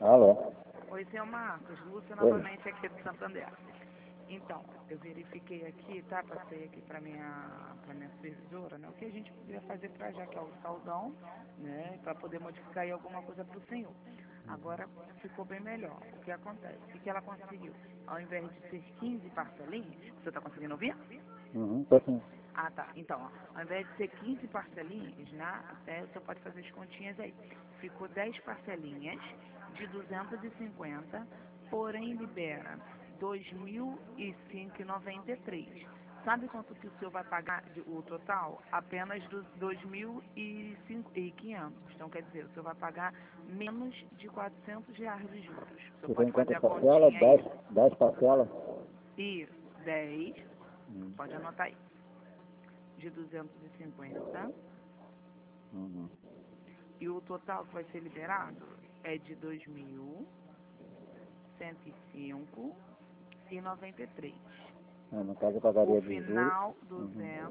Alô? Oi, senhor Marcos. Lúcia Oi. novamente aqui do Santander. Então, eu verifiquei aqui, tá? Passei aqui para minha supervisora, né? O que a gente poderia fazer para já que é o saldão, né? Para poder modificar aí alguma coisa para o senhor. Agora ficou bem melhor. O que acontece? O que ela conseguiu? Ao invés de ser 15 parcelinhas, você está conseguindo ouvir? Tô sim. Ah, tá. Então, ó, ao invés de ser 15 parcelinhas, né? Até você pode fazer as continhas aí. Ficou 10 parcelinhas de 250, porém libera 2.005,93. Sabe quanto que o senhor vai pagar o total? Apenas 2.500. Então, quer dizer, o senhor vai pagar menos de R$ 400 de juros. O senhor Você pode tem fazer quantas a parcelas? continha aí. 10 parcelas? Isso, 10. Pode anotar aí. De 250. Uhum. E o total que vai ser liberado é de 2.105,93. No caso, eu O pagaria de juros. final, Uhum.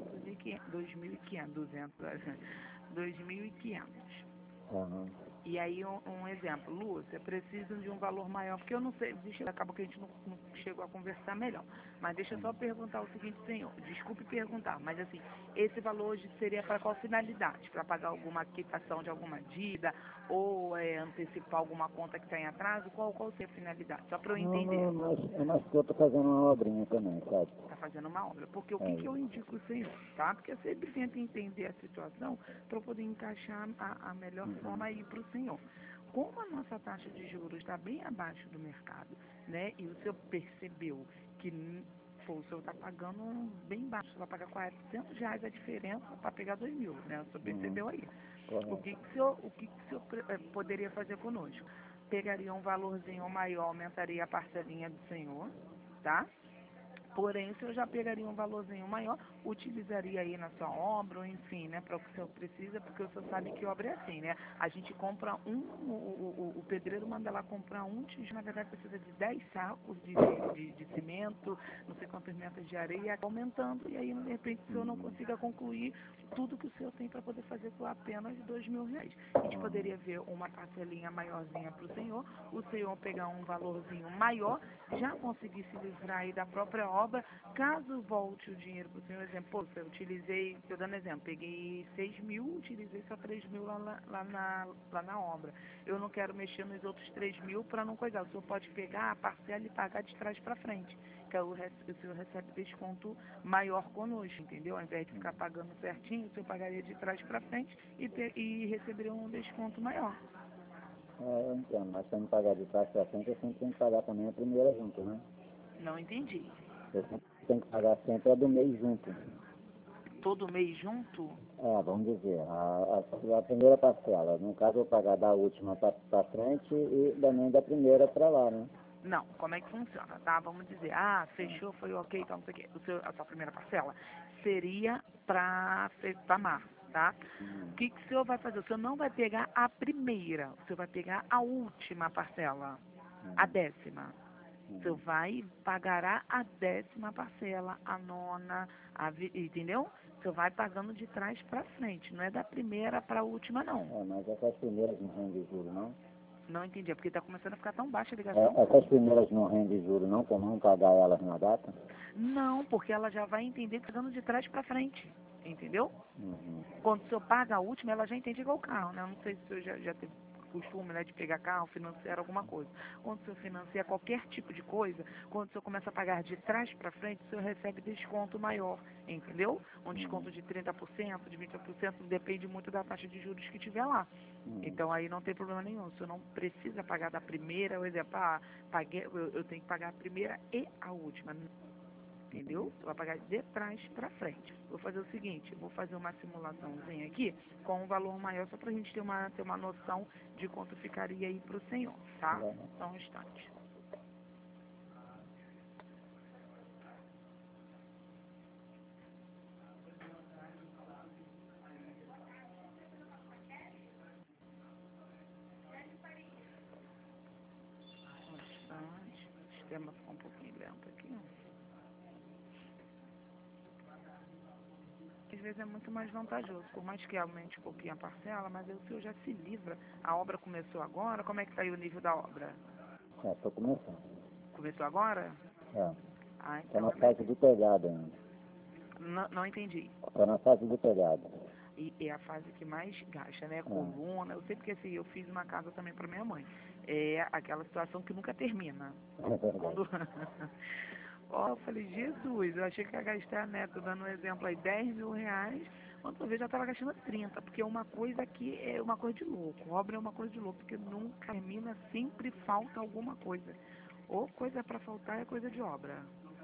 2.500. Uhum. E aí, um exemplo, Lúcia, preciso de um valor maior, porque eu não sei, acaba que a gente não chegou a conversar melhor. Mas deixa eu só perguntar o seguinte, senhor, desculpe perguntar, mas assim, esse valor hoje seria para qual finalidade? Para pagar alguma quitação de alguma dívida ou antecipar alguma conta que está em atraso? Qual seria a finalidade? Só para eu entender. Não, mas que eu tô fazendo uma obrinha também, sabe? Está fazendo uma obra. Porque o É que eu isso. indico, senhor, tá? Porque eu sempre tento entender a situação para poder encaixar a melhor forma aí para o senhor. Como a nossa taxa de juros está bem abaixo do mercado, né? E o senhor percebeu que pô, o senhor está pagando bem baixo, você vai pagar R$ 400 a diferença para pegar 2.000, né? O senhor percebeu aí. O Correto. que, o que o senhor poderia fazer conosco? Pegaria um valorzinho maior, aumentaria a parcelinha do senhor, tá? Porém, o senhor já pegaria um valorzinho maior, utilizaria aí na sua obra, ou enfim, né, para o que o senhor precisa, porque o senhor sabe que obra é assim, né? A gente compra o pedreiro manda lá comprar um tijolo, na verdade precisa de 10 sacos de cimento, não sei quantas metros de areia, aumentando, e aí de repente o senhor não consiga concluir tudo que o senhor tem para poder fazer por apenas R$ 2.000. A gente poderia ver uma parcelinha maiorzinha para o senhor pegar um valorzinho maior, já conseguir se livrar aí da própria obra, caso volte o dinheiro para o senhor, exemplo, pô, eu utilizei, estou dando exemplo, peguei 6.000, utilizei só 3.000 lá na obra. Eu não quero mexer nos outros 3.000 para não coisar. O senhor pode pegar a parcela e pagar de trás para frente, que o senhor recebe desconto maior conosco, entendeu? Ao invés de ficar pagando certinho, o senhor pagaria de trás para frente e receberia um desconto maior. Eu entendo, mas se eu me pagar de trás pra frente, eu sempre tenho que pagar também a primeira junto, né? Não entendi. Eu sempre tenho que pagar sempre a do mês junto. Todo mês junto? Vamos dizer, a primeira parcela. No caso, eu vou pagar da última pra frente e também da primeira pra lá, né? Não, como é que funciona, tá? Vamos dizer, fechou, foi ok, então não sei o quê. A sua primeira parcela seria para março, tá? O que o senhor vai fazer? O senhor não vai pegar a primeira, o senhor vai pegar a última parcela, a 10ª. O senhor pagará a 10ª parcela, a nona, entendeu? O senhor vai pagando de trás para frente, não é da primeira para a última, não. Mas essas primeiras não rendem juros, não? Não entendi, é porque está começando a ficar tão baixa a ligação. Essas primeiras não rendem juros, não, por não pagar elas na data? Não, porque ela já vai entender que está dando de trás para frente, entendeu? Uhum. Quando o senhor paga a última, ela já entende igual o carro, né? Eu não sei se o senhor já teve costume, né, de pegar carro, financiar alguma coisa. Quando o senhor financia qualquer tipo de coisa, quando o senhor começa a pagar de trás para frente, o senhor recebe desconto maior, entendeu? Um desconto de 30%, de 20%, depende muito da taxa de juros que tiver lá. Então aí não tem problema nenhum, o senhor não precisa pagar da primeira, por exemplo, eu tenho que pagar a primeira e a última. Entendeu? Você vai pagar de trás para frente. Vou fazer o seguinte, eu vou fazer uma simulaçãozinha aqui com um valor maior, só para a gente ter uma noção de quanto ficaria aí para o senhor, tá? Só um instante. Um instante. O sistema ficou um pouquinho lento aqui. vezes é muito mais vantajoso, por mais que aumente um pouquinho a parcela, mas aí o senhor já se livra. A obra começou agora, como é que está aí o nível da obra? Estou começando. Começou agora? Ah, Estou então na fase do telhado ainda. não entendi. Estou na fase do telhado. E é a fase que mais gasta, né? Coluna. Eu sei porque assim, eu fiz uma casa também para minha mãe. É aquela situação que nunca termina. Quando... Ó, eu falei, Jesus, eu achei que ia gastar, né? Tô dando um exemplo aí, 10 mil reais. Quando eu vejo, já estava gastando 30, porque é uma coisa que é uma coisa de louco. Obra é uma coisa de louco, porque nunca termina, sempre falta alguma coisa. Ou coisa para faltar é coisa de obra.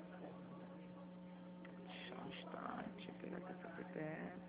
Só um instante, pegar aqui essa CPF.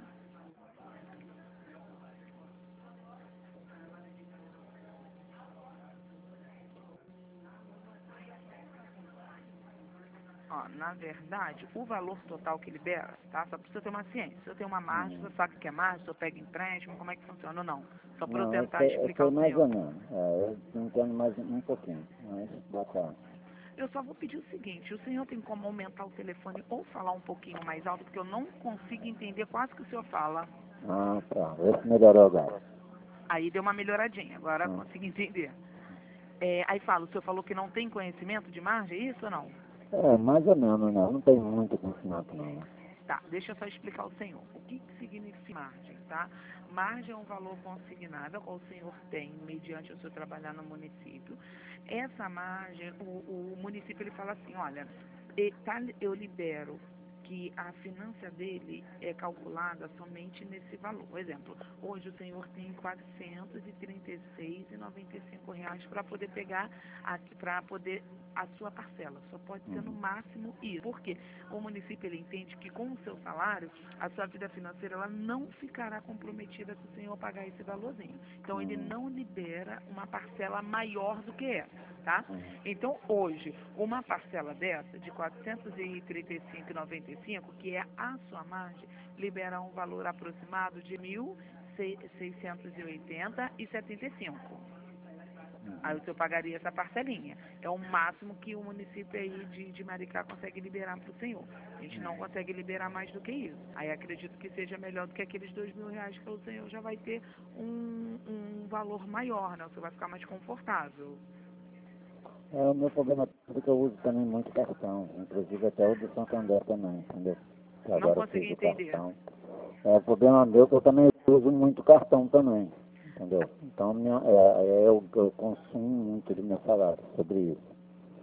Ó, na verdade, o valor total que libera, tá? Só precisa ter uma ciência. Se eu tenho uma margem, você sabe o que é margem, se eu pego empréstimo, como é que funciona ou não? Só para eu Não, tentar eu explicar sei ao mais ou senhor. menos. Eu entendo mais um pouquinho, mas bacana. Eu só vou pedir o seguinte, o senhor tem como aumentar o telefone ou falar um pouquinho mais alto, porque eu não consigo entender quase que o senhor fala. Tá. Esse melhorou agora. Aí deu uma melhoradinha, agora consigo entender. Aí fala, o senhor falou que não tem conhecimento de margem, é isso ou não? Mais ou menos, não. Não tem muito conhecimento, não. Tá, deixa eu só explicar ao senhor. O que significa margem, tá? Margem é um valor consignado, qual o senhor tem, mediante o seu trabalhar no município. Essa margem, o município ele fala assim, olha, eu libero que a finança dele é calculada somente nesse valor. Por exemplo, hoje o senhor tem R$ 436,95 para poder pegar, para poder a sua parcela. Só pode ser no máximo isso. Por quê? O município ele entende que com o seu salário, a sua vida financeira ela não ficará comprometida se o senhor pagar esse valorzinho. Então ele não libera uma parcela maior do que essa, tá? Então hoje, uma parcela dessa de R$ 435,95, que é a sua margem, libera um valor aproximado de R$ 1.680,75. Aí o senhor pagaria essa parcelinha. É o máximo que o município aí de Maricá consegue liberar para o senhor. A gente não consegue liberar mais do que isso. Aí acredito que seja melhor do que aqueles R$ 2.000 que o senhor já vai ter um valor maior, né? O senhor vai ficar mais confortável. O meu problema é que eu uso também muito cartão, inclusive até o do Santander também, entendeu? Que Não agora eu consegui fiz o entender. cartão. O problema meu é que eu também uso muito cartão também, entendeu? Então eu consumo muito do meu salário sobre isso.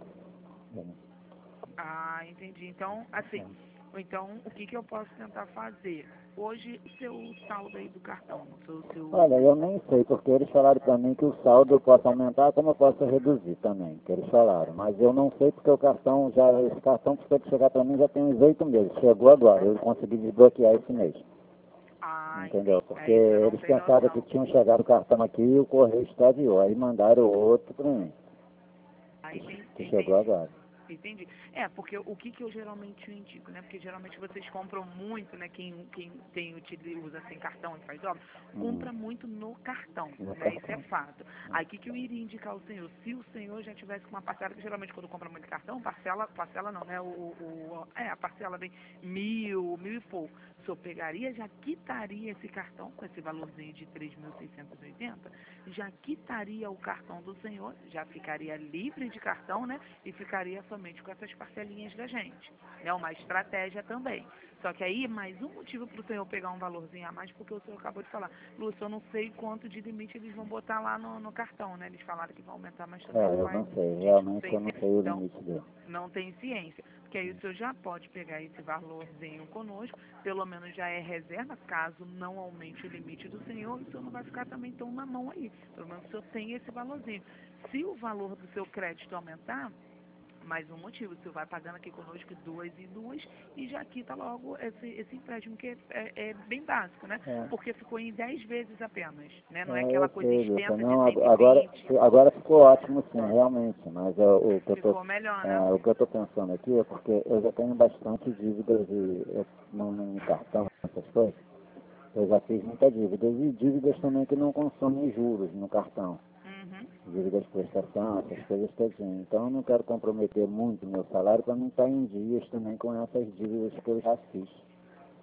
Ah, entendi. Então, assim, então o que eu posso tentar fazer? Hoje, o seu saldo aí do cartão, Olha, eu nem sei, porque eles falaram para mim que o saldo eu posso aumentar, como eu posso reduzir também, que eles falaram. Mas eu não sei porque esse cartão precisa chegar para mim já tem uns 8 meses. Chegou agora, eu consegui desbloquear esse mês. Entendeu? Porque eles pensaram que tinham chegado o cartão aqui e o correio extraviou. Aí mandaram outro para mim, que chegou agora. Entendi. Porque o que eu geralmente indico, né? Porque geralmente vocês compram muito, né? Quem usa assim, cartão e faz obra, compra muito no cartão, né? Isso é fato. Aí o que eu iria indicar ao senhor? Se o senhor já tivesse com uma parcela, que geralmente quando compra muito cartão, parcela não, né? A parcela vem 1.000 e pouco. O senhor pegaria, já quitaria esse cartão com esse valorzinho de 3.680, já quitaria o cartão do senhor, já ficaria livre de cartão, né? E ficaria somente com essas parcelinhas da gente. É uma estratégia também. Só que aí, mais um motivo para o senhor pegar um valorzinho a mais, porque o senhor acabou de falar, Lúcio, eu não sei quanto de limite eles vão botar lá no cartão, né? Eles falaram que vão aumentar, mas também Eu não sei, realmente eu não sei o limite dele. Não tem ciência. Porque aí o senhor já pode pegar esse valorzinho conosco, pelo menos já é reserva, caso não aumente o limite do senhor, o senhor não vai ficar também tão na mão aí. Pelo menos o senhor tem esse valorzinho. Se o valor do seu crédito aumentar, mais um motivo, o senhor vai pagando aqui conosco 2 e 2 e já quita logo esse empréstimo, que é bem básico, né? Porque ficou em 10 vezes apenas, né? Não é aquela coisa extensa não, de 120. agora ficou ótimo sim, realmente, mas o que Ficou melhor, né? o que eu estou pensando aqui é porque eu já tenho bastante dívidas no cartão, essas coisas. Eu já fiz muitas dívidas e dívidas também que não consomem juros no cartão. Dívidas de prestação, essas coisas todas. Então eu não quero comprometer muito meu salário para não estar em dias também com essas dívidas que eu já fiz.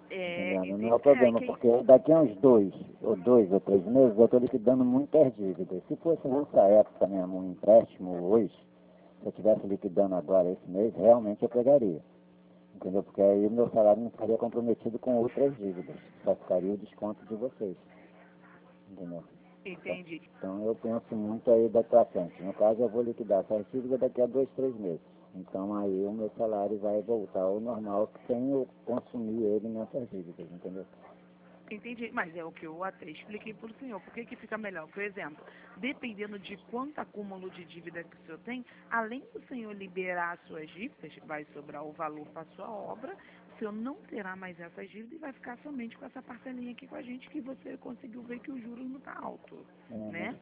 Entendeu? Não é o problema, porque daqui a uns 2 ou 3 meses eu estou liquidando muitas dívidas. Se fosse nessa época mesmo, um empréstimo hoje, se eu estivesse liquidando agora esse mês, realmente eu pegaria. Entendeu? Porque aí o meu salário não estaria comprometido com outras dívidas. Só ficaria o desconto de vocês. Entendeu? Entendi. Então eu penso muito aí daqui para frente. No caso, eu vou liquidar essas dívidas daqui a 2, 3 meses. Então aí o meu salário vai voltar ao normal sem eu consumir ele nessas dívidas, entendeu? Entendi, mas é o que eu até expliquei para o senhor. Por que fica melhor? Por exemplo, dependendo de quanto acúmulo de dívida que o senhor tem, além do senhor liberar as suas dívidas, vai sobrar o valor para a sua obra, o senhor não terá mais essas dívidas e vai ficar somente com essa parcelinha aqui com a gente que você conseguiu ver que o juros não está alto, né?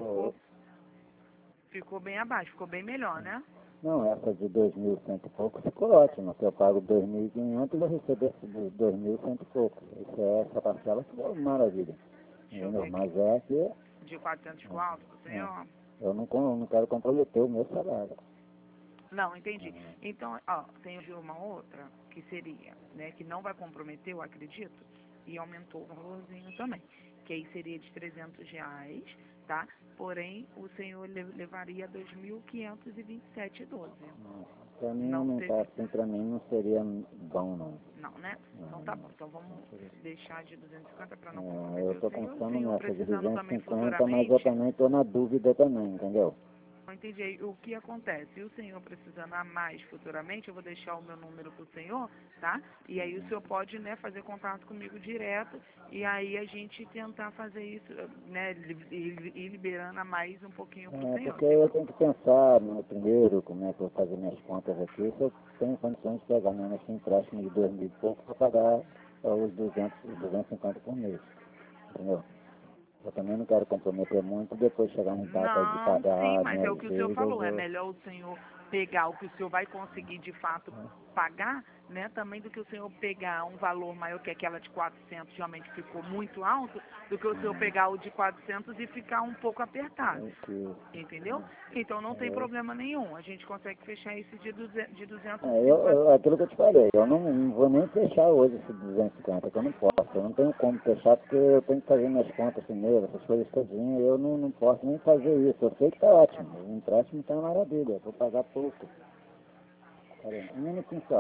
Ficou bem abaixo, ficou bem melhor, né? Não, essa de 2.100 e pouco ficou ótima. Se eu pago 2.500, eu vou receber 2.100 e pouco. Essa parcela ficou maravilha. Mas é que... De 400 ficou alto pro senhor? Eu não quero comprometer o meu salário. Não, entendi. Então, ó, tem uma outra que seria, né, que não vai comprometer, eu acredito, e aumentou o valorzinho também, que aí seria de R$ 300, tá? Porém, o senhor levaria 2.527,12. Para mim, aumentar assim, para mim não seria bom, não. Não, né? Então tá bom. Então vamos deixar de 250 para não comprometer eu estou pensando nessa de 250, mas eu também estou na dúvida também, entendeu? Não entendi. O que acontece? Se o senhor precisando a mais futuramente, eu vou deixar o meu número para o senhor, tá? E aí o senhor pode, né, fazer contato comigo direto e aí a gente tentar fazer isso, né, ir liberando a mais um pouquinho para o senhor. Porque eu tenho que pensar primeiro como é que eu vou fazer minhas contas aqui, se eu tenho condições de pegar mesmo esse empréstimo de 2.000 e pouco para pagar os 250 por mês, entendeu? Eu também não quero comprometer muito e depois chegar em data de pagar. Sim, mas é o que o senhor falou, é melhor o senhor pegar o que o senhor vai conseguir de fato pagar, né, também do que o senhor pegar um valor maior que aquela de 400, realmente ficou muito alto, do que o senhor pegar o de 400 e ficar um pouco apertado, entendeu? Então não tem problema nenhum, a gente consegue fechar esse de 250. Aquilo que eu te falei, eu não vou nem fechar hoje esse 250, que eu não posso, eu não tenho como fechar porque eu tenho que fazer minhas contas primeiro, essas coisas todinhas, eu não posso nem fazer isso, eu sei que tá ótimo, o empréstimo tá uma maravilha, eu vou pagar pouco. Peraí, um minutinho só.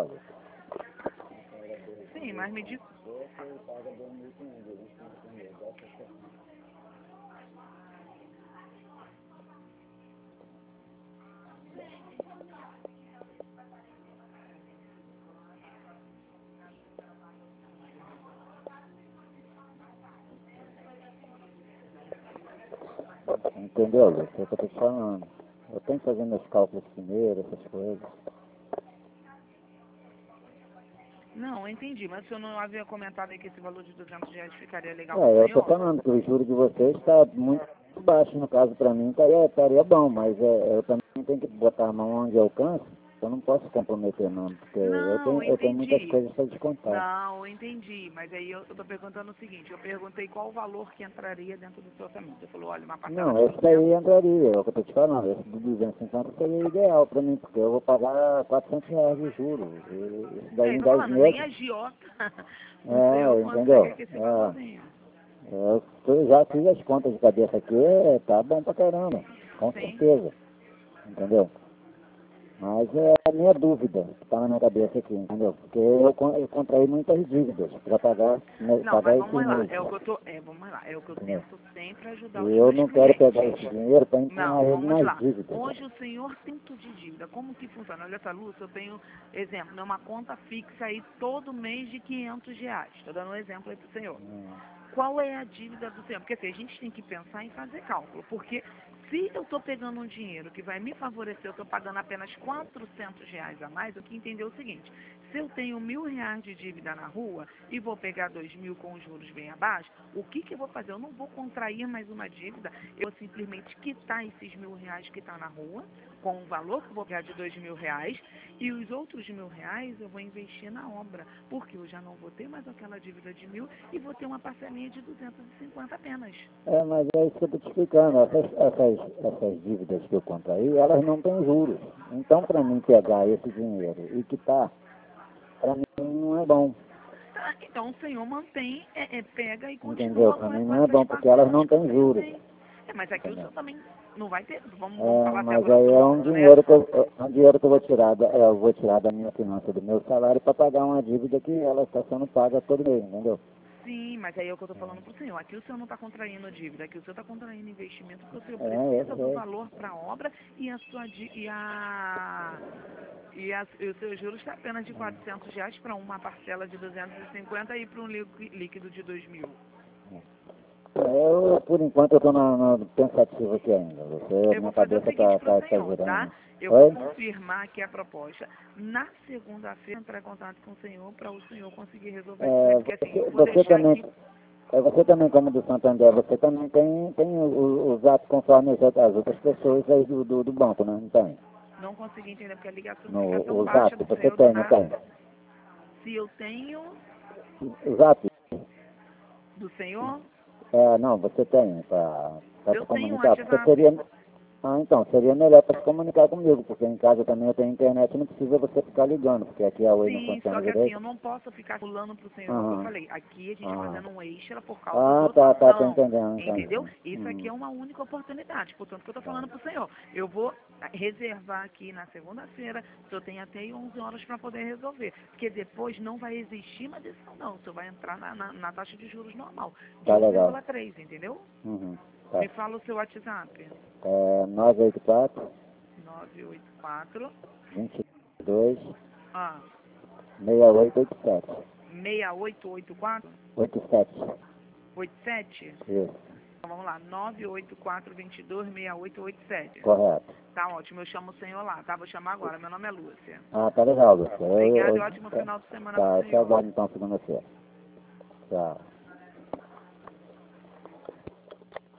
Sim, mas me diz... Entendeu, Lu? É o que eu tô te falando. Eu tenho que fazer meus cálculos primeiro, essas coisas. Não, entendi, mas o senhor não havia comentado aí que esse valor de R$ 200 ficaria legal pro Eu senhor? tô falando que o juro de vocês está muito baixo, no caso para mim estaria bom, mas eu também tenho que botar a mão onde alcança, eu não posso comprometer não, porque eu tenho muitas coisas para descontar. Não, entendi, mas aí eu tô perguntando o seguinte, eu perguntei qual o valor que entraria dentro do seu orçamento. Você falou, olha, uma parcela Não, esse daí entraria, é o que eu tô te falando, esse de 250 seria ideal para mim, porque eu vou pagar R$ 400 de juros, e isso daí em 10 meses... Nem agiota, o senhor consegue esse valorzinho. Eu já fiz as contas de cabeça aqui, tá bom pra caramba, com certeza, entendeu? Mas é a minha dúvida que está na minha cabeça aqui, entendeu? Porque eu contraí muitas dívidas para pagar, pagar esse mês. Vamos lá, é o que eu tento sempre ajudar os meus clientes. E eu não quero pegar esse dinheiro para empurrar ele nas dívidas. Hoje o senhor tem tudo de dívida. Como que funciona? Olha essa luz, eu tenho, exemplo, uma conta fixa aí todo mês de R$ 500. Estou dando um exemplo aí para o senhor. Qual é a dívida do senhor? Porque assim, a gente tem que pensar em fazer cálculo, porque se eu estou pegando um dinheiro que vai me favorecer, eu estou pagando apenas R$ 400 a mais, eu tenho que entender o seguinte, se eu tenho R$ 1.000 de dívida na rua e vou pegar 2.000 com os juros bem abaixo, o que eu vou fazer? Eu não vou contrair mais uma dívida, eu vou simplesmente quitar esses R$ 1.000 que está na rua, com o valor que eu vou pegar de R$ 2.000, e os outros R$ 1.000 eu vou investir na obra, porque eu já não vou ter mais aquela dívida de 1.000 e vou ter uma parcelinha de 250 apenas. Mas é isso que eu estou te explicando. Essas dívidas que eu contraí, elas não têm juros. Então, para mim pegar esse dinheiro e quitar, para mim não é bom. Então o senhor mantém, pega e continua. Entendeu? Para mim não é bom, porque elas não têm juros. Mas aqui o senhor também não vai ter, vamos É, falar até mas agora aí é um sobre, dinheiro que eu vou tirar eu vou tirar da minha finança, do meu salário, para pagar uma dívida que ela está sendo paga todo mês, entendeu? Sim, mas aí é o que eu estou falando para o senhor. Aqui o senhor não está contraindo dívida, aqui o senhor está contraindo investimento porque o senhor precisa do valor para a obra e a sua e o seu juros está apenas de R$ 400 para uma parcela de 250 e para um líquido de 2.000. Por enquanto, eu estou na pensativa aqui ainda. Eu Minha vou fazer o cabeça seguinte para o tá senhor, girando. tá? Eu Oi? vou confirmar aqui a proposta. Na segunda-feira, entrar em contato com o senhor para o senhor conseguir resolver isso aí. Porque assim, eu vou deixar aqui. Você também, como do Santander, você também tem os atos conforme as outras pessoas aí do banco, né? Não tem? Não consegui entender porque a ligação No, fica tão os baixa atos, do você senhor do tem, não nada. tem? Se eu tenho Os atos? do senhor, Não, você tem para se eu tenho um comunicar, porque WhatsApp. então, seria melhor para se comunicar comigo, porque em casa também eu tenho internet, não precisa você ficar ligando, porque aqui a Oi não Sim, funciona só que assim, eu direito. não posso ficar pulando pro senhor, que eu falei. Aqui a gente fazendo um extra por causa Ah, do tô São. entendendo, Entendeu? entendi. Isso aqui é uma única oportunidade. Portanto, que eu tô falando pro senhor. Eu vou reservar aqui na segunda-feira, o senhor tem até 11 horas para poder resolver. Porque depois não vai existir uma decisão, não. O senhor vai entrar na taxa de juros normal, de Tá legal. 1,3, entendeu? Tá. Me fala o seu WhatsApp. 984 984 22 ah, 6887. 6884 87. 87. Isso, Então vamos lá, 984-22-6887. correto. Tá ótimo, eu chamo o senhor lá, tá? Vou chamar agora, meu nome é Lúcia. Ah, tá legal, Lúcia. Obrigada e ótimo final de semana pro Tá, eu te senhor. aguardo então segunda-feira. Tchau.